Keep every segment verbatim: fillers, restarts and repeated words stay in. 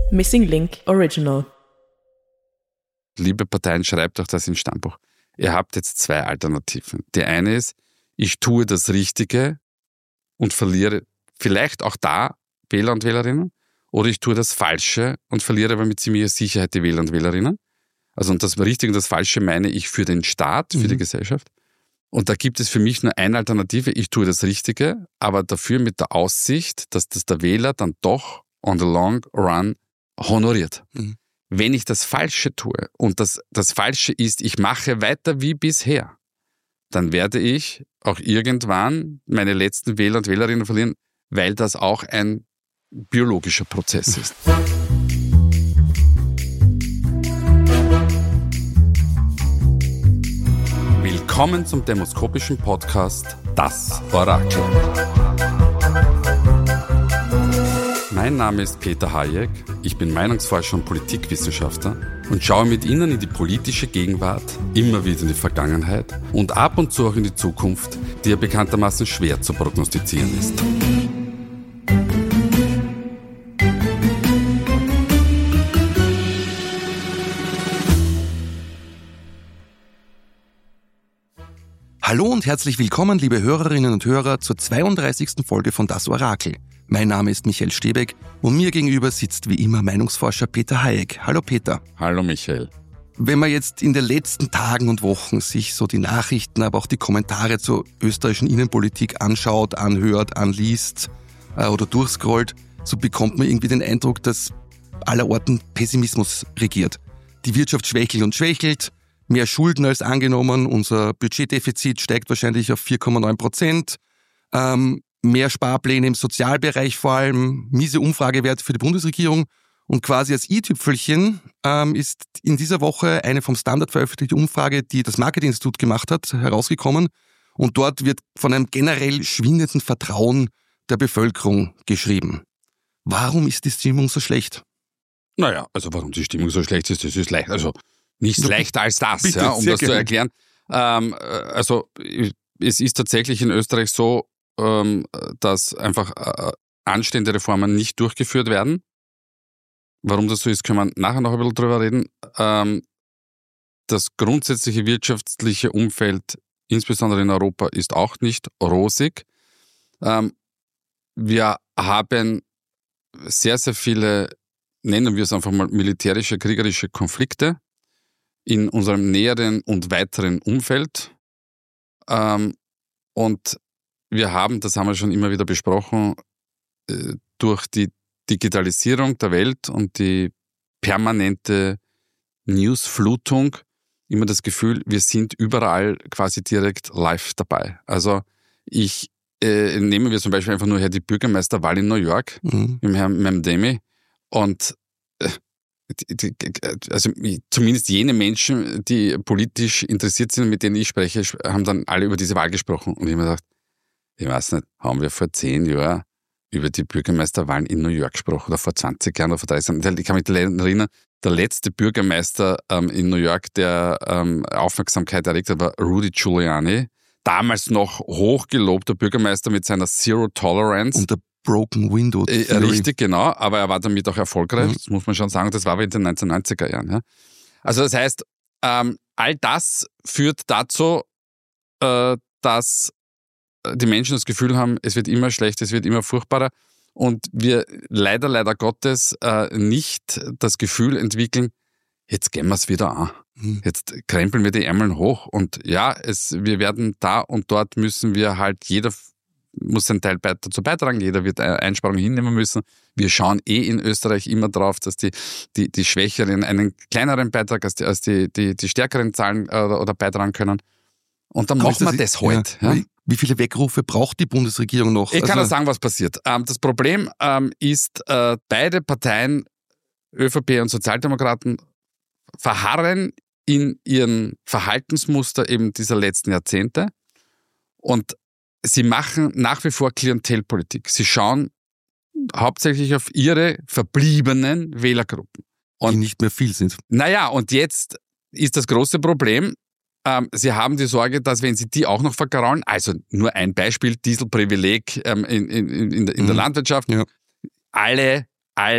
Missing Link Original. Liebe Parteien, schreibt euch das ins Stammbuch. Ihr habt jetzt zwei Alternativen. Die eine ist, ich tue das Richtige und verliere vielleicht auch da Wähler und Wählerinnen, oder ich tue das Falsche und verliere aber mit ziemlicher Sicherheit die Wähler und Wählerinnen. Also und das Richtige und das Falsche meine ich für den Staat, für mhm. die Gesellschaft. Und da gibt es für mich nur eine Alternative, ich tue das Richtige, aber dafür mit der Aussicht, dass das der Wähler dann doch on the long run honoriert. Mhm. Wenn ich das Falsche tue und das, das Falsche ist, ich mache weiter wie bisher, dann werde ich auch irgendwann meine letzten Wähler und Wählerinnen verlieren, weil das auch ein biologischer Prozess ist. Willkommen zum demoskopischen Podcast Das Orakel. Mein Name ist Peter Hayek, ich bin Meinungsforscher und Politikwissenschaftler und schaue mit Ihnen in die politische Gegenwart, immer wieder in die Vergangenheit und ab und zu auch in die Zukunft, die ja bekanntermaßen schwer zu prognostizieren ist. Hallo und herzlich willkommen, liebe Hörerinnen und Hörer, zur zweiunddreißigsten Folge von Das Orakel. Mein Name ist Michael Stebeck und mir gegenüber sitzt wie immer Meinungsforscher Peter Hayek. Hallo Peter. Hallo Michael. Wenn man jetzt in den letzten Tagen und Wochen sich so die Nachrichten, aber auch die Kommentare zur österreichischen Innenpolitik anschaut, anhört, anliest äh, oder durchscrollt, so bekommt man irgendwie den Eindruck, dass allerorten Pessimismus regiert. Die Wirtschaft schwächelt und schwächelt. Mehr Schulden als angenommen, unser Budgetdefizit steigt wahrscheinlich auf vier Komma neun Prozent. Ähm, mehr Sparpläne im Sozialbereich vor allem, miese Umfragewerte für die Bundesregierung. Und quasi als i-Tüpfelchen ähm, ist in dieser Woche eine vom Standard veröffentlichte Umfrage, die das Marketinginstitut gemacht hat, herausgekommen. Und dort wird von einem generell schwindenden Vertrauen der Bevölkerung geschrieben. Warum ist die Stimmung so schlecht? Naja, also warum die Stimmung so schlecht ist, das ist leicht. Also Nichts leichter als das, Bitte, ja, um das gerne. zu erklären. Ähm, also es ist tatsächlich in Österreich so, ähm, dass einfach äh, anstehende Reformen nicht durchgeführt werden. Warum das so ist, können wir nachher noch ein bisschen drüber reden. Ähm, das grundsätzliche wirtschaftliche Umfeld, insbesondere in Europa, ist auch nicht rosig. Ähm, wir haben sehr, sehr viele, nennen wir es einfach mal, militärische, kriegerische Konflikte in unserem näheren und weiteren Umfeld. Ähm, und wir haben, das haben wir schon immer wieder besprochen, äh, durch die Digitalisierung der Welt und die permanente Newsflutung immer das Gefühl, wir sind überall quasi direkt live dabei. Also ich äh, nehmen wir zum Beispiel einfach nur her die Bürgermeisterwahl in New York, mhm. im Herrn Mamdani, und äh, also zumindest jene Menschen, die politisch interessiert sind, mit denen ich spreche, haben dann alle über diese Wahl gesprochen. Und ich habe mir gedacht, ich weiß nicht, haben wir vor zehn Jahren über die Bürgermeisterwahlen in New York gesprochen oder vor zwanzig Jahren oder vor dreißig Jahren. Ich kann mich erinnern, der letzte Bürgermeister ähm, in New York, der ähm, Aufmerksamkeit erregt hat, war Rudy Giuliani. Damals noch hochgelobter Bürgermeister mit seiner Zero Tolerance. Und der Broken Window Theory. Äh, richtig, genau, aber er war damit auch erfolgreich, mhm. das muss man schon sagen, das war aber in den neunzehnhundertneunziger Jahren. Ja. Also das heißt, ähm, all das führt dazu, äh, dass die Menschen das Gefühl haben, es wird immer schlechter, es wird immer furchtbarer und wir leider, leider Gottes äh, nicht das Gefühl entwickeln, jetzt gehen wir es wieder an. Mhm. Jetzt krempeln wir die Ärmel hoch und ja, es, wir werden da und dort müssen wir halt, jeder muss seinen Teil dazu beitragen, jeder wird Einsparungen hinnehmen müssen. Wir schauen eh in Österreich immer drauf, dass die, die, die Schwächeren einen kleineren Beitrag als die, als die, die, die Stärkeren zahlen oder, oder beitragen können. Und dann machen wir das heute. Ja. Ja. Wie viele Wegrufe braucht die Bundesregierung noch? Ich kann also auch sagen, was passiert. Das Problem ist, beide Parteien, ÖVP und Sozialdemokraten, verharren in ihren Verhaltensmuster eben dieser letzten Jahrzehnte und sie machen nach wie vor Klientelpolitik. Sie schauen hauptsächlich auf ihre verbliebenen Wählergruppen. Und, die nicht mehr viel sind. Naja, und jetzt ist das große Problem, ähm, sie haben die Sorge, dass wenn sie die auch noch vergraulen, also nur ein Beispiel, Dieselprivileg ähm, in, in, in, in, der, in der mhm. Landwirtschaft, ja. alle, alle,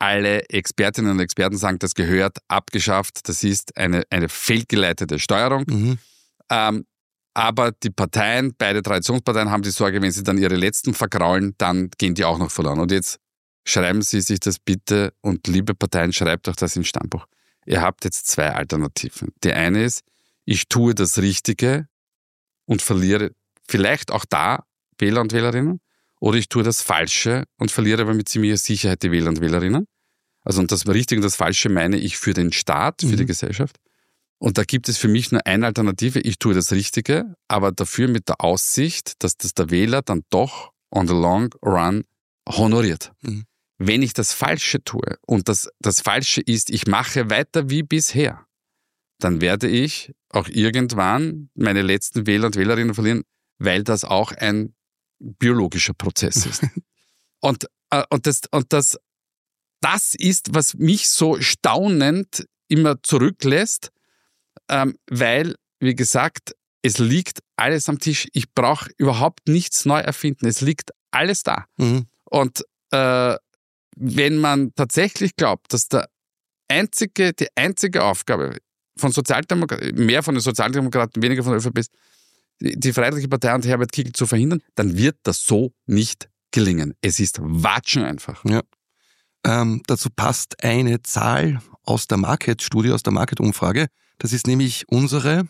alle Expertinnen und Experten sagen, das gehört abgeschafft, das ist eine, eine fehlgeleitete Steuerung. Mhm. Ähm, aber die Parteien, beide Traditionsparteien, haben die Sorge, wenn sie dann ihre letzten vergraulen, dann gehen die auch noch verloren. Und jetzt schreiben Sie sich das bitte und liebe Parteien, schreibt euch das ins Stammbuch. Ihr habt jetzt zwei Alternativen. Die eine ist, ich tue das Richtige und verliere vielleicht auch da Wähler und Wählerinnen, oder ich tue das Falsche und verliere aber mit ziemlicher Sicherheit die Wähler und Wählerinnen. Also und das Richtige und das Falsche meine ich für den Staat, für mhm. die Gesellschaft. Und da gibt es für mich nur eine Alternative, ich tue das Richtige, aber dafür mit der Aussicht, dass das der Wähler dann doch on the long run honoriert. Mhm. Wenn ich das Falsche tue und das, das Falsche ist, ich mache weiter wie bisher, dann werde ich auch irgendwann meine letzten Wähler und Wählerinnen verlieren, weil das auch ein biologischer Prozess ist. und äh, und, das, und das, das ist, was mich so staunend immer zurücklässt, ähm, weil, wie gesagt, es liegt alles am Tisch. Ich brauche überhaupt nichts neu erfinden. Es liegt alles da. Mhm. Und äh, wenn man tatsächlich glaubt, dass der einzige, die einzige Aufgabe von Sozialdemokraten, mehr von den Sozialdemokraten, weniger von der ÖVP ist, die Freiheitliche Partei und Herbert Kickl zu verhindern, dann wird das so nicht gelingen. Es ist Watschen einfach. Ja. Ähm, dazu passt eine Zahl aus der Market-Studie, aus der Market-Umfrage. Das ist nämlich unsere...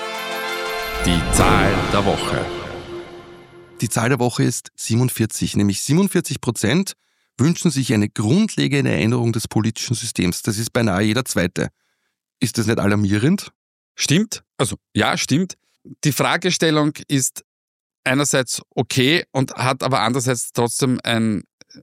Die Zahl der Woche. Die Zahl der Woche ist siebenundvierzig, nämlich siebenundvierzig Prozent wünschen sich eine grundlegende Änderung des politischen Systems. Das ist beinahe jeder Zweite. Ist das nicht alarmierend? Stimmt. Also ja, stimmt. Die Fragestellung ist einerseits okay und hat aber andererseits trotzdem ein,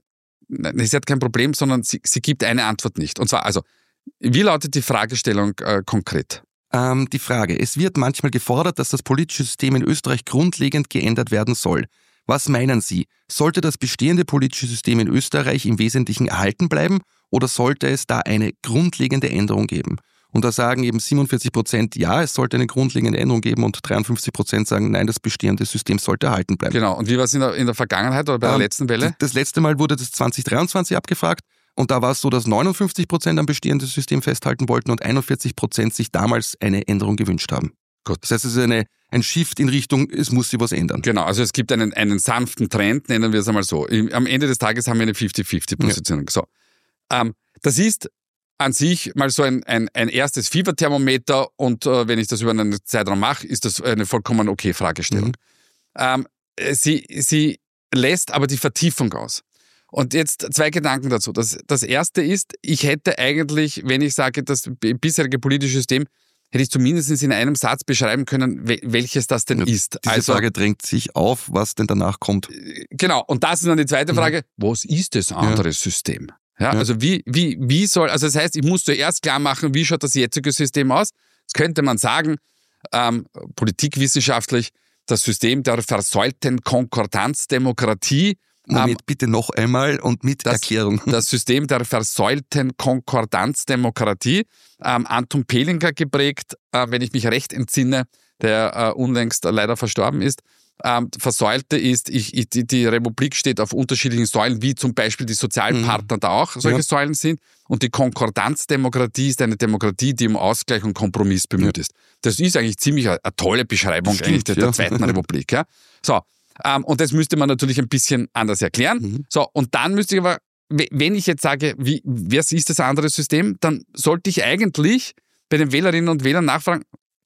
sie hat kein Problem, sondern sie, sie gibt eine Antwort nicht. Und zwar, also, wie lautet die Fragestellung äh, konkret? Ähm, die Frage, es wird manchmal gefordert, dass das politische System in Österreich grundlegend geändert werden soll. Was meinen Sie? Sollte das bestehende politische System in Österreich im Wesentlichen erhalten bleiben oder sollte es da eine grundlegende Änderung geben? Und da sagen eben siebenundvierzig Prozent, ja, es sollte eine grundlegende Änderung geben und dreiundfünfzig Prozent sagen, nein, das bestehende System sollte erhalten bleiben. Genau, und wie war es in der, in der Vergangenheit oder bei ähm, der letzten Welle? Das letzte Mal wurde das zwanzig dreiundzwanzig abgefragt und da war es so, dass neunundfünfzig Prozent am bestehenden System festhalten wollten und einundvierzig Prozent sich damals eine Änderung gewünscht haben. Gut. Das heißt, es ist eine, ein Shift in Richtung, es muss sich was ändern. Genau, also es gibt einen, einen sanften Trend, nennen wir es einmal so. Am Ende des Tages haben wir eine fünfzig fünfzig Positionierung. Ja. So. Ähm, das ist an sich mal so ein, ein, ein erstes Fieberthermometer und äh, wenn ich das über einen Zeitraum mache, ist das eine vollkommen okay Fragestellung. Mhm. Ähm, sie, sie lässt aber die Vertiefung aus. Und jetzt zwei Gedanken dazu. Das, das erste ist, ich hätte eigentlich, wenn ich sage, das bisherige politische System, hätte ich zumindest in einem Satz beschreiben können, welches das denn ja, ist. Diese also, Frage drängt sich auf, was denn danach kommt. Genau, und das ist dann die zweite Frage, mhm. was ist das andere ja. System? Ja, ja. Also wie, wie, wie soll, also das heißt, ich muss zuerst klar machen, wie schaut das jetzige System aus? Jetzt könnte man sagen, ähm, politikwissenschaftlich, das System der versäulten Konkordanzdemokratie. Moment, ähm, bitte noch einmal und mit das, Erklärung. Das System der versäulten Konkordanzdemokratie. Ähm, Anton Pehlinger geprägt, äh, wenn ich mich recht entsinne, der äh, unlängst leider verstorben ist. Ähm, Versäulte ist, ich, ich, die, die Republik steht auf unterschiedlichen Säulen, wie zum Beispiel die Sozialpartner mhm. da auch solche ja. Säulen sind. Und die Konkordanzdemokratie ist eine Demokratie, die um Ausgleich und Kompromiss bemüht ja. ist. Das ist eigentlich ziemlich eine, eine tolle Beschreibung Stimmt, eigentlich der, ja. der Zweiten Republik. Ja? So, ähm, und das müsste man natürlich ein bisschen anders erklären. Mhm. So, und dann müsste ich aber, wenn ich jetzt sage, wie, was ist das andere System, dann sollte ich eigentlich bei den Wählerinnen und Wählern nachfragen,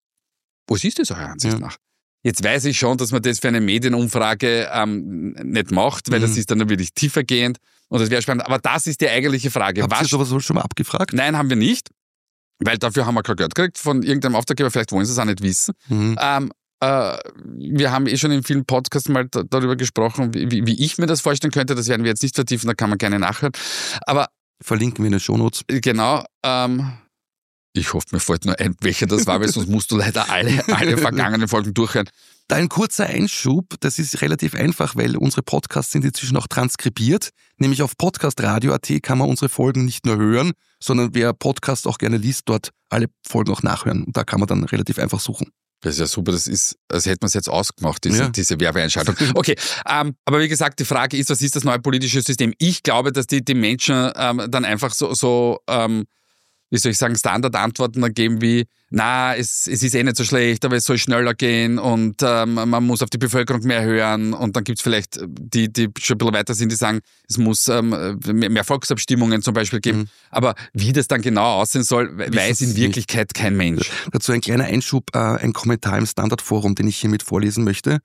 was ist das eurer Ansicht ja. nach? Jetzt weiß ich schon, dass man das für eine Medienumfrage ähm, nicht macht, weil mhm. das ist dann wirklich tiefergehend und das wäre spannend. Aber das ist die eigentliche Frage. Habt ihr sowas schon mal abgefragt? Nein, haben wir nicht, weil dafür haben wir kein Geld gekriegt von irgendeinem Auftraggeber. Vielleicht wollen sie es auch nicht wissen. Mhm. Ähm, äh, wir haben eh schon in vielen Podcasts mal d- darüber gesprochen, wie, wie ich mir das vorstellen könnte. Das werden wir jetzt nicht vertiefen, da kann man gerne nachhören. Aber verlinken wir in den Shownotes. Genau. Ähm, Ich hoffe, mir fällt nur ein, welcher das war, weil sonst musst du leider alle, alle vergangenen Folgen durchhören. Da ein kurzer Einschub, das ist relativ einfach, weil unsere Podcasts sind inzwischen auch transkribiert. Nämlich auf podcastradio punkt at kann man unsere Folgen nicht nur hören, sondern wer Podcast auch gerne liest, dort alle Folgen auch nachhören. Und da kann man dann relativ einfach suchen. Das ist ja super, das ist, als hätte man es jetzt ausgemacht, diese, Ja. diese Werbeeinschaltung. Okay, ähm, aber wie gesagt, die Frage ist, was ist das neue politische System? Ich glaube, dass die, die Menschen ähm, dann einfach so, so ähm, wie soll ich sagen, Standardantworten dann geben wie, na, es, es ist eh nicht so schlecht, aber es soll schneller gehen und ähm, man muss auf die Bevölkerung mehr hören und dann gibt es vielleicht die, die schon ein bisschen weiter sind, die sagen, es muss ähm, mehr, mehr Volksabstimmungen zum Beispiel geben. Mhm. Aber wie das dann genau aussehen soll, Wissen weiß in Wirklichkeit nicht. Kein Mensch. Dazu ein kleiner Einschub, äh, ein Kommentar im Standardforum, den ich hiermit vorlesen möchte.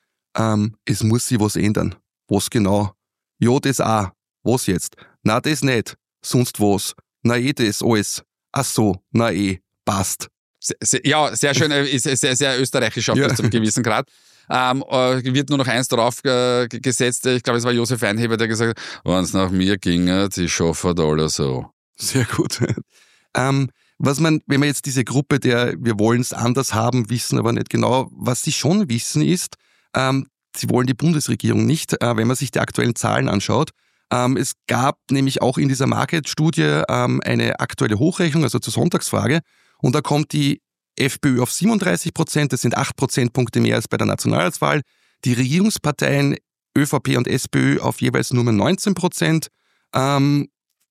Ähm, es muss sich was ändern. Was genau? Ja, das auch. Was jetzt? Na, das nicht. Sonst was? Na eh, das alles. Ach so, na eh, passt. Sehr, ja, sehr schön, ist sehr, sehr österreichisch auf ja. zum gewissen Grad. Ähm, wird nur noch eins drauf äh, gesetzt, ich glaube, es war Josef Einheber, der gesagt hat, wenn es nach mir ginge, die schaffen alle so. Sehr gut. ähm, was man, wenn wir jetzt diese Gruppe der wir wollen es anders haben, wissen aber nicht genau, was sie schon wissen ist, ähm, sie wollen die Bundesregierung nicht, äh, wenn man sich die aktuellen Zahlen anschaut. Ähm, es gab nämlich auch in dieser Market-Studie ähm, eine aktuelle Hochrechnung, also zur Sonntagsfrage, und da kommt die FPÖ auf siebenunddreißig Prozent, das sind acht Prozentpunkte mehr als bei der Nationalratswahl, die Regierungsparteien ÖVP und SPÖ auf jeweils nur mehr neunzehn Prozent ähm,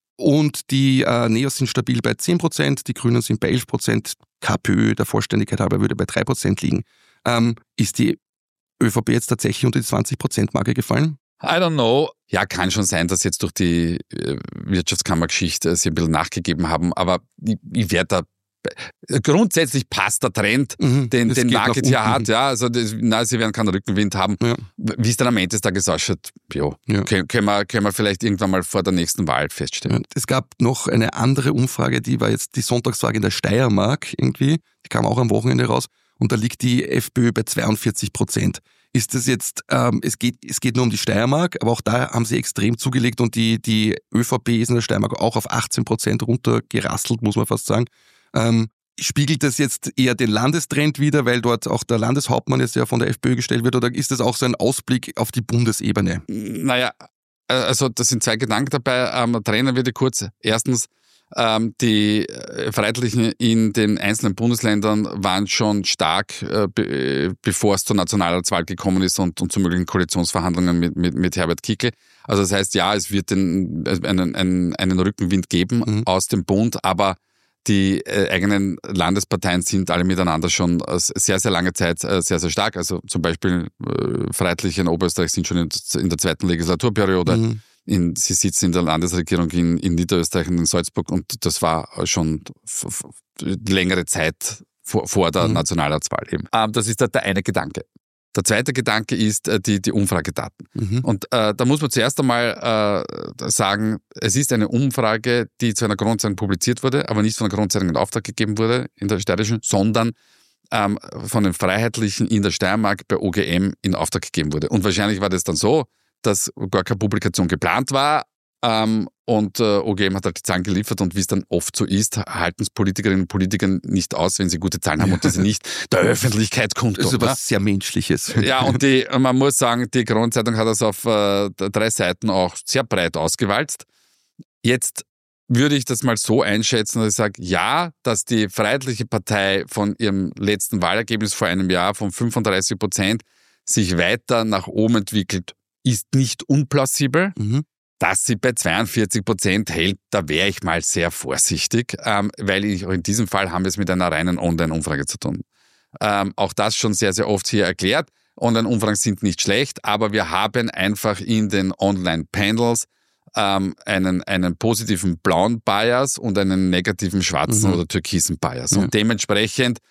und die äh, Neos sind stabil bei zehn Prozent, die Grünen sind bei elf Prozent, KPÖ der Vollständigkeit halber würde bei drei Prozent liegen. Ähm, ist die ÖVP jetzt tatsächlich unter die zwanzig Prozent Marke gefallen? I don't know. Ja, kann schon sein, dass jetzt durch die Wirtschaftskammergeschichte sie ein bisschen nachgegeben haben, aber ich, ich werde da grundsätzlich passt der Trend, mhm, den, den Market hier hat. Ja, also das, na, sie werden keinen Rückenwind haben. Ja. Wie es dann am Ende des Tages ausschaut, jo, ja, können, können, wir, können wir vielleicht irgendwann mal vor der nächsten Wahl feststellen. Ja, es gab noch eine andere Umfrage, die war jetzt die Sonntagsfrage in der Steiermark irgendwie. Die kam auch am Wochenende raus und da liegt die FPÖ bei zweiundvierzig Prozent. Ist das jetzt, ähm, es geht, es geht nur um die Steiermark, aber auch da haben sie extrem zugelegt und die, die ÖVP ist in der Steiermark auch auf achtzehn Prozent runtergerasselt, muss man fast sagen. Ähm, spiegelt das jetzt eher den Landestrend wider, weil dort auch der Landeshauptmann jetzt ja von der FPÖ gestellt wird, oder ist das auch so ein Ausblick auf die Bundesebene? Naja, also da sind zwei Gedanken dabei. Ähm, trennen wir die kurz. Erstens, ähm, die Freiheitlichen in den einzelnen Bundesländern waren schon stark, äh, be- bevor es zur Nationalratswahl gekommen ist und, und zu möglichen Koalitionsverhandlungen mit, mit, mit Herbert Kickl. Also das heißt, ja, es wird den, einen, einen, einen Rückenwind geben mhm. aus dem Bund, aber die äh, eigenen Landesparteien sind alle miteinander schon äh, sehr, sehr lange Zeit äh, sehr, sehr stark. Also zum Beispiel äh, Freiheitliche in Oberösterreich sind schon in, in der zweiten Legislaturperiode. Mhm. In, sie sitzen in der Landesregierung in, in Niederösterreich und in Salzburg und das war schon f- f- längere Zeit vor, vor der mhm. Nationalratswahl eben. Ähm, das ist der, der eine Gedanke. Der zweite Gedanke ist äh, die, die Umfragedaten. Mhm. Und äh, da muss man zuerst einmal äh, sagen, es ist eine Umfrage, die zu einer Kronenzeitung publiziert wurde, aber nicht von der Kronenzeitung in Auftrag gegeben wurde in der Steirischen, sondern ähm, von den Freiheitlichen in der Steiermark bei O G M in Auftrag gegeben wurde. Und wahrscheinlich war das dann so, dass gar keine Publikation geplant war ähm, und äh, O G M hat halt die Zahlen geliefert und wie es dann oft so ist, halten es Politikerinnen und Politiker nicht aus, wenn sie gute Zahlen haben und diese nicht der Öffentlichkeit kundtun. Das ist was sehr Menschliches. Ja, und die, man muss sagen, die Kronenzeitung hat das auf äh, drei Seiten auch sehr breit ausgewalzt. Jetzt würde ich das mal so einschätzen, dass ich sage, ja, dass die Freiheitliche Partei von ihrem letzten Wahlergebnis vor einem Jahr von fünfunddreißig Prozent sich weiter nach oben entwickelt, ist nicht unplausibel. Mhm. Dass sie bei zweiundvierzig Prozent hält, da wäre ich mal sehr vorsichtig, ähm, weil ich, in diesem Fall haben wir es mit einer reinen Online-Umfrage zu tun. Ähm, auch das schon sehr, sehr oft hier erklärt. Online-Umfragen sind nicht schlecht, aber wir haben einfach in den Online-Panels ähm, einen, einen positiven blauen Bias und einen negativen schwarzen mhm. oder türkisen Bias. Ja. Und dementsprechend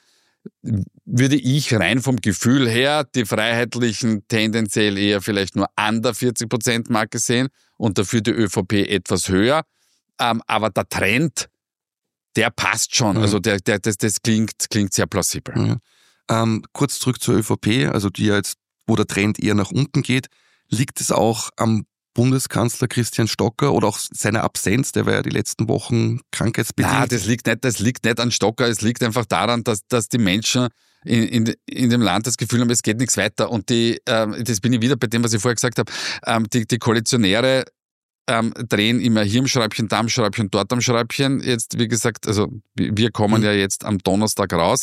würde ich rein vom Gefühl her die Freiheitlichen tendenziell eher vielleicht nur an der vierzig Prozent Marke sehen und dafür die ÖVP etwas höher. Ähm, aber der Trend, der passt schon. Mhm. Also der, der, das, das klingt, klingt sehr plausibel. Mhm. Ähm, kurz zurück zur ÖVP, also die jetzt, wo der Trend eher nach unten geht. Liegt es auch am Bundeskanzler Christian Stocker oder auch seiner Absenz, der war ja die letzten Wochen krankheitsbedingt? Nein, das liegt nicht, das liegt nicht an Stocker, es liegt einfach daran, dass, dass die Menschen in, in, in dem Land das Gefühl haben, es geht nichts weiter. Und die, ähm, das bin ich wieder bei dem, was ich vorher gesagt habe, ähm, die, die Koalitionäre ähm, drehen immer hier am Schräubchen, da am Schräubchen, dort am Schräubchen. Jetzt, wie gesagt, also wir kommen mhm. ja jetzt am Donnerstag raus.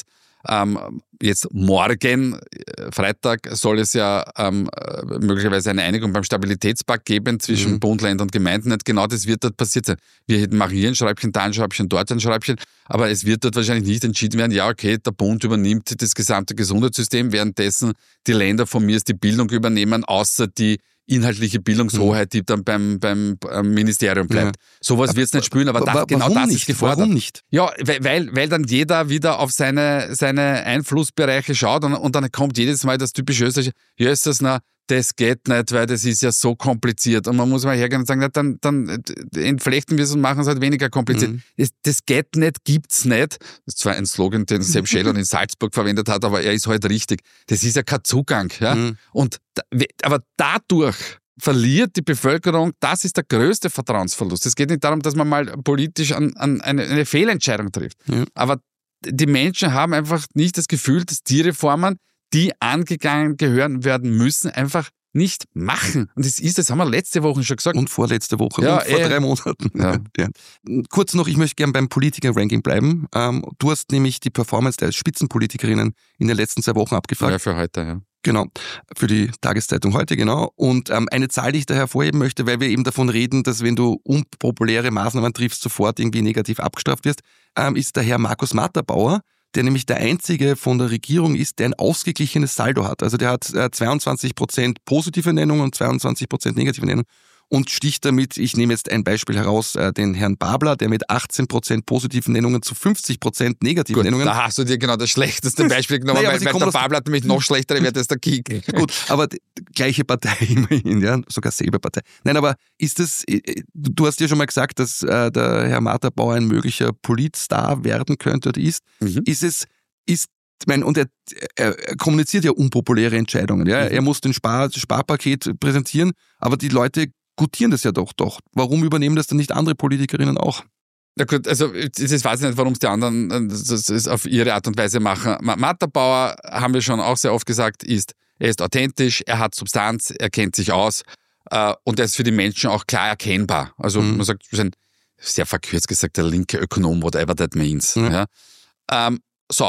Ähm, jetzt morgen, äh, Freitag, soll es ja ähm, möglicherweise eine Einigung beim Stabilitätspakt geben zwischen Mhm. Bund, Ländern und Gemeinden. Nicht genau das wird dort passiert sein. Wir hätten machen hier ein Schräubchen, da ein Schräubchen, dort ein Schräubchen, aber es wird dort wahrscheinlich nicht entschieden werden, ja okay, der Bund übernimmt das gesamte Gesundheitssystem, währenddessen die Länder von mir die Bildung übernehmen, außer die inhaltliche Bildungshoheit, die dann beim, beim Ministerium bleibt. Ja. Sowas wird es nicht spielen, aber das, warum genau das nicht? ist gefordert. Warum nicht? Ja, weil, weil dann jeder wieder auf seine, seine Einflussbereiche schaut und, und dann kommt jedes Mal das typische Österreichische, ja ist das, na, das geht nicht, weil das ist ja so kompliziert. Und man muss mal hergehen und sagen, na, dann, dann entflechten wir es und machen es halt weniger kompliziert. Mhm. Das, das geht nicht, gibt's nicht. Das ist zwar ein Slogan, den Sepp Schellon in Salzburg verwendet hat, aber er ist halt richtig. Das ist ja kein Zugang. Ja? Mhm. Und, aber dadurch verliert die Bevölkerung, das ist der größte Vertrauensverlust. Es geht nicht darum, dass man mal politisch an, an eine, eine Fehlentscheidung trifft. Mhm. Aber die Menschen haben einfach nicht das Gefühl, dass die Reformen, die angegangen gehören werden müssen, einfach nicht machen. Und das ist, das haben wir letzte Woche schon gesagt. Und vorletzte Woche, ja, und vor äh, drei Monaten. Ja. Ja. Kurz noch, ich möchte gerne beim Politiker-Ranking bleiben. Ähm, du hast nämlich die Performance der Spitzenpolitikerinnen in den letzten zwei Wochen abgefragt. Ja, für heute, ja. Genau, für die Tageszeitung heute, genau. Und ähm, eine Zahl, die ich da hervorheben möchte, weil wir eben davon reden, dass wenn du unpopuläre Maßnahmen triffst, sofort irgendwie negativ abgestraft wirst, ähm, ist der Herr Markus Matterbauer, der nämlich der einzige von der Regierung ist, der ein ausgeglichenes Saldo hat. Also der hat äh, zweiundzwanzig Prozent positive Nennungen und zweiundzwanzig Prozent negative Nennungen. Und sticht damit, ich nehme jetzt ein Beispiel heraus, äh, den Herrn Babler, der mit achtzehn Prozent positiven Nennungen zu fünfzig Prozent negativen Gut, Nennungen. Da hast du dir genau das schlechteste Beispiel genommen, naja, weil, weil der Babler hat nämlich noch schlechtere Werte als der Kick. Gut, aber die, die gleiche Partei immerhin, ja, sogar selbe Partei. Nein, aber ist das, du hast ja schon mal gesagt, dass äh, der Herr Matterbauer ein möglicher Politstar werden könnte oder ist. Mhm. Ist es, ist Ich meine, und er, er, er kommuniziert ja unpopuläre Entscheidungen. Ja? Mhm. Er muss den Spar, das Sparpaket präsentieren, aber die Leute gutieren das ja doch doch. Warum übernehmen das dann nicht andere Politikerinnen auch? Ja gut, also das weiß ich nicht, warum es die anderen das auf ihre Art und Weise machen. Matterbauer, haben wir schon auch sehr oft gesagt, ist, er ist authentisch, er hat Substanz, er kennt sich aus äh, und er ist für die Menschen auch klar erkennbar. Also mhm. man sagt, wir sind sehr verkürzt gesagt, der linke Ökonom, whatever that means. Mhm. Ja? Ähm, so,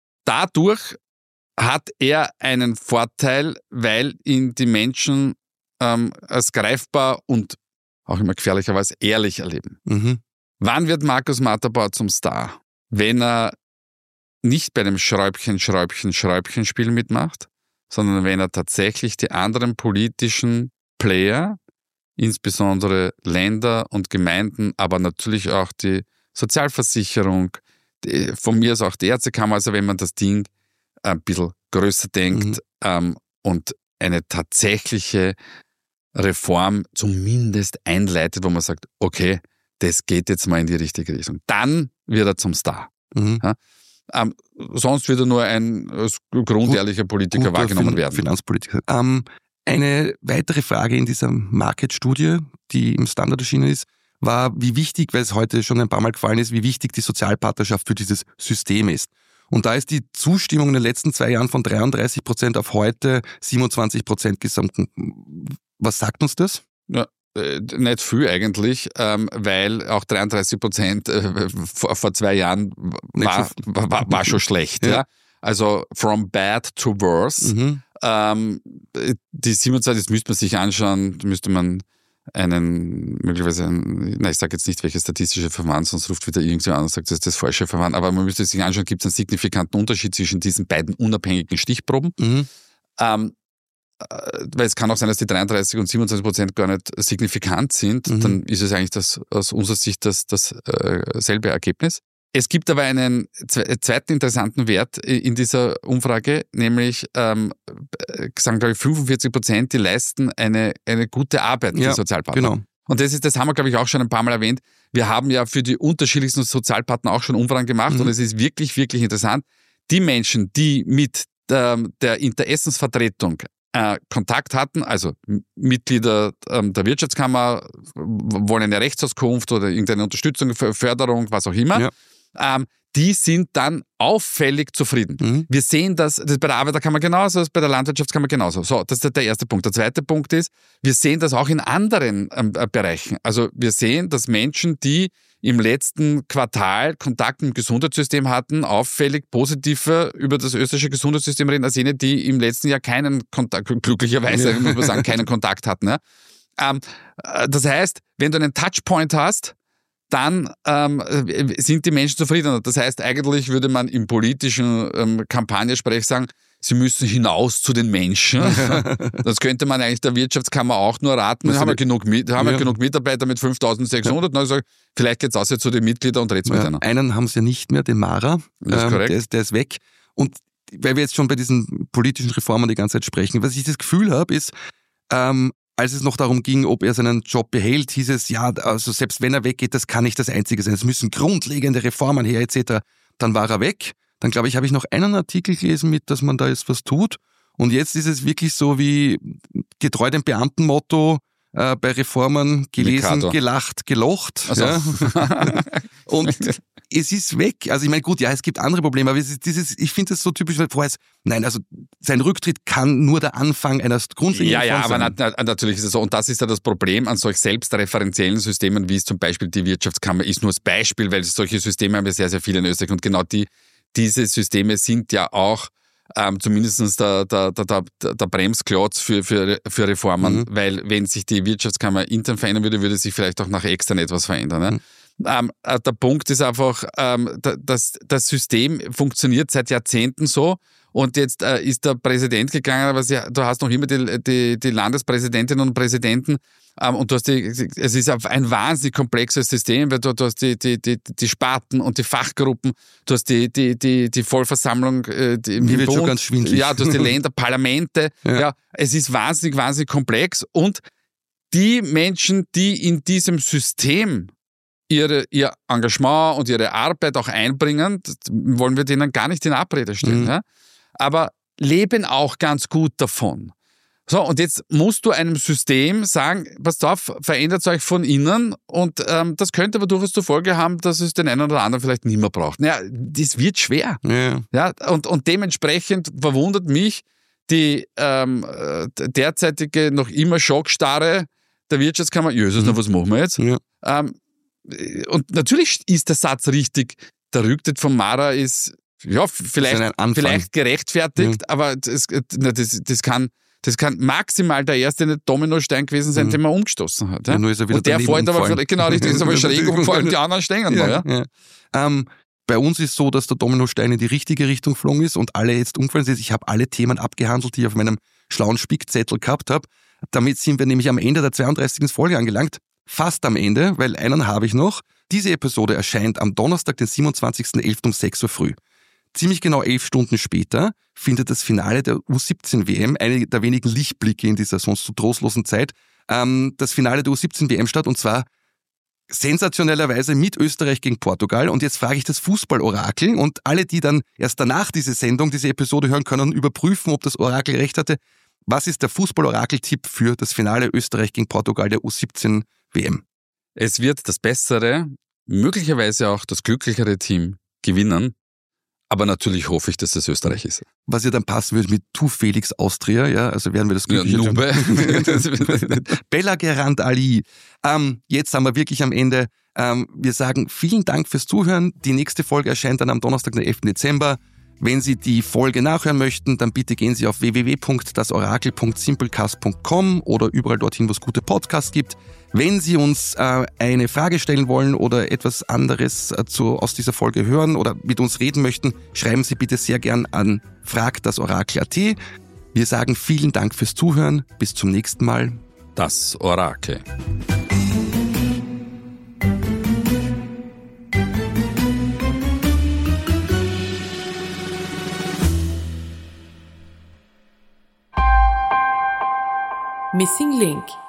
dadurch hat er einen Vorteil, weil ihn die Menschen ähm, als greifbar und auch immer gefährlicherweise ehrlich erleben. Mhm. Wann wird Markus Matterbauer zum Star? Wenn er nicht bei dem Schräubchen, Schräubchen, Schräubchen-Spiel mitmacht, sondern wenn er tatsächlich die anderen politischen Player, insbesondere Länder und Gemeinden, aber natürlich auch die Sozialversicherung, die, von mir aus auch die Ärztekammer, also wenn man das Ding ein bisschen größer denkt mhm. ähm, und eine tatsächliche Reform zumindest einleitet, wo man sagt, okay, das geht jetzt mal in die richtige Richtung. Dann wird er zum Star. Mhm. Ja? Ähm, sonst wird er nur ein als grundehrlicher Politiker Gut, wahrgenommen fin- werden. Finanzpolitiker. Ähm, eine weitere Frage in dieser Market-Studie, die im Standard erschienen ist, war, wie wichtig, weil es heute schon ein paar Mal gefallen ist, wie wichtig die Sozialpartnerschaft für dieses System ist. Und da ist die Zustimmung in den letzten zwei Jahren von dreiunddreißig Prozent auf heute siebenundzwanzig Prozent gesunken. Was sagt uns das? Ja, äh, nicht viel eigentlich, ähm, weil auch dreiunddreißig Prozent äh, vor, vor zwei Jahren war, so war, war, war schon schlecht. Ja. Ja? Also from bad to worse. Mhm. Ähm, die siebenundzwanzig, das müsste man sich anschauen, müsste man einen, möglicherweise, einen, na, ich sage jetzt nicht, welches statistische Verfahren, sonst ruft wieder irgendwer an und sagt, das ist das falsche Verfahren, aber man müsste sich anschauen, gibt es einen signifikanten Unterschied zwischen diesen beiden unabhängigen Stichproben. Mhm. Ähm, weil es kann auch sein, dass die dreiunddreißig und siebenundzwanzig Prozent gar nicht signifikant sind, mhm. dann ist es eigentlich das, aus unserer Sicht das, das äh, selbe Ergebnis. Es gibt aber einen zweiten interessanten Wert in dieser Umfrage, nämlich ähm, sagen, glaube ich, fünfundvierzig Prozent, die leisten eine, eine gute Arbeit, ja, die Sozialpartner. Genau. Und das ist, das haben wir, glaube ich, auch schon ein paar Mal erwähnt. Wir haben ja für die unterschiedlichsten Sozialpartner auch schon Umfragen gemacht mhm. und es ist wirklich, wirklich interessant. Die Menschen, die mit der, der Interessensvertretung äh, Kontakt hatten, also Mitglieder ähm, der Wirtschaftskammer, wollen eine Rechtsauskunft oder irgendeine Unterstützung, Förderung, was auch immer, ja. ähm, die sind dann auffällig zufrieden. Mhm. Wir sehen das, das ist bei der Arbeiterkammer genauso, das ist bei der Landwirtschaftskammer genauso. So, das ist der erste Punkt. Der zweite Punkt ist, wir sehen das auch in anderen ähm, Bereichen. Also wir sehen, dass Menschen, die im letzten Quartal Kontakt mit dem Gesundheitssystem hatten, auffällig positiver über das österreichische Gesundheitssystem reden, als jene, die im letzten Jahr keinen Kontakt, glücklicherweise ja. muss man sagen, keinen Kontakt hatten. Ja. Ähm, das heißt, wenn du einen Touchpoint hast, dann ähm, sind die Menschen zufriedener. Das heißt, eigentlich würde man im politischen ähm, Kampagnesprech sagen, sie müssen hinaus zu den Menschen. Das könnte man eigentlich der Wirtschaftskammer auch nur raten. Wir haben ja genug, haben ja. genug Mitarbeiter mit fünftausendsechshundert. Ja. Also vielleicht geht es auch zu den Mitgliedern und redet ja. mit einer. Einen haben sie ja nicht mehr, den Mara. Das ist korrekt. Der ist, der ist weg. Und weil wir jetzt schon bei diesen politischen Reformen die ganze Zeit sprechen, was ich das Gefühl habe, ist, ähm, als es noch darum ging, ob er seinen Job behält, hieß es, ja, also selbst wenn er weggeht, das kann nicht das Einzige sein. Es müssen grundlegende Reformen her, et cetera. Dann war er weg. Dann, glaube ich, habe ich noch einen Artikel gelesen mit, dass man da jetzt was tut. Und jetzt ist es wirklich so wie getreu dem Beamtenmotto äh, bei Reformen gelesen, Mikado. gelacht, gelocht. Also. Ja. Und es ist weg. Also ich meine, gut, ja, es gibt andere Probleme, aber es ist dieses, ich finde das so typisch, weil vorher ist, nein, also sein Rücktritt kann nur der Anfang einer grundlegenden Ja, ja, Reform aber na, natürlich ist es so. Und das ist ja das Problem an solch selbstreferenziellen Systemen, wie es zum Beispiel die Wirtschaftskammer ist, nur als Beispiel, weil solche Systeme haben wir sehr, sehr viele in Österreich. Und genau die, diese Systeme sind ja auch ähm, zumindest der, der, der, der, der Bremsklotz für, für, für Reformen, mhm. weil wenn sich die Wirtschaftskammer intern verändern würde, würde sich vielleicht auch nach extern etwas verändern. Ne? Mhm. Ähm, der Punkt ist einfach, ähm, das, das System funktioniert seit Jahrzehnten so und jetzt äh, ist der Präsident gegangen, aber sie, du hast noch immer die, die, die Landespräsidentinnen und Präsidenten ähm, und du hast die, es ist ein wahnsinnig komplexes System, weil du, du hast die, die, die, die Sparten und die Fachgruppen, du hast die, die, die, die Vollversammlung, äh, die, Mir wird Bund, schon ganz schwindelig. Ja, du hast die Länder, Parlamente, ja. ja, es ist wahnsinnig, wahnsinnig komplex und die Menschen, die in diesem System Ihre, ihr Engagement und ihre Arbeit auch einbringen, wollen wir denen gar nicht in Abrede stellen. Mhm. Ja? Aber leben auch ganz gut davon. So, und jetzt musst du einem System sagen, passt auf, verändert euch von innen und ähm, das könnte aber durchaus zur Folge haben, dass es den einen oder anderen vielleicht nicht mehr braucht. Naja, das wird schwer. Ja. Ja, und, und dementsprechend verwundert mich die ähm, derzeitige noch immer Schockstarre der Wirtschaftskammer. Jesus, mhm. na, was machen wir jetzt? Ja. Ähm, Und natürlich ist der Satz richtig, der Rücktritt von Mara ist ja vielleicht, ist vielleicht gerechtfertigt, ja. aber das, das, das, kann, das kann maximal der erste Dominostein gewesen sein, mhm. den man umgestoßen hat. Ja? Ja, nur ist er wieder und der fällt aber für, genau richtig, ist aber schräg und vor allem die anderen stehen ja, ja. ja. Ähm, bei uns ist so, dass der Dominostein in die richtige Richtung geflogen ist und alle jetzt umgefallen sind. Ich habe alle Themen abgehandelt, die ich auf meinem schlauen Spickzettel gehabt habe. Damit sind wir nämlich am Ende der zweiunddreißigsten Folge angelangt. Fast amEnde, weil einen habe ich noch. Diese Episode erscheint am Donnerstag, den siebenundzwanzigsten elften um sechs Uhr früh. Ziemlich genau elf Stunden später findet das Finale der U siebzehn W M, eine der wenigen Lichtblicke in dieser sonst so trostlosen Zeit, ähm, das Finale der U siebzehn W M statt und zwar sensationellerweise mit Österreich gegen Portugal. Und jetzt frage ich das Fußballorakel und alle, die dann erst danach diese Sendung, diese Episode hören können, überprüfen, ob das Orakel recht hatte. Was ist der Fußballorakel-Tipp für das Finale Österreich gegen Portugal der U siebzehn W M? Es wird das bessere, möglicherweise auch das glücklichere Team gewinnen. Aber natürlich hoffe ich, dass es Österreich ist. Was ja dann passen würde mit Tu Felix Austria, ja, also werden wir das glückliche ja, Nube. Bella Gerand Ali. Ähm, jetzt sind wir wirklich am Ende. Ähm, wir sagen vielen Dank fürs Zuhören. Die nächste Folge erscheint dann am Donnerstag, den elften Dezember. Wenn Sie die Folge nachhören möchten, dann bitte gehen Sie auf w w w punkt das orakel punkt simplecast punkt com oder überall dorthin, wo es gute Podcasts gibt. Wenn Sie uns äh, eine Frage stellen wollen oder etwas anderes äh, zu, aus dieser Folge hören oder mit uns reden möchten, schreiben Sie bitte sehr gern an frag das orakel punkt a t. Wir sagen vielen Dank fürs Zuhören. Bis zum nächsten Mal. Das Orakel. Missing Link